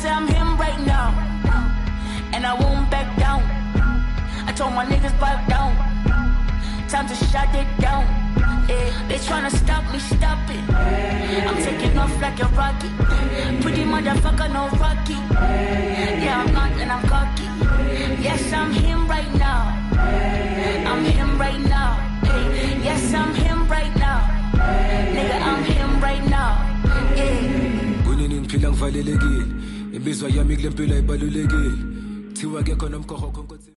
say I'm him right now, and I won't back down. I told my niggas back down. Time to shut it down. Yeah, they tryna stop me, stop it. I'm taking off like a rocket. Pretty motherfucker, no rocky. Yeah, I'm not and I'm cocky. Yes, I'm him right now. I'm him right now. Hey, yes, I'm him right now. Nigga, I'm him right now. Yeah. Kunini ngiphila ngivalelekile. Imizwa yami kule mpilo ayibalulekile. Thiwa ke khona umkhokho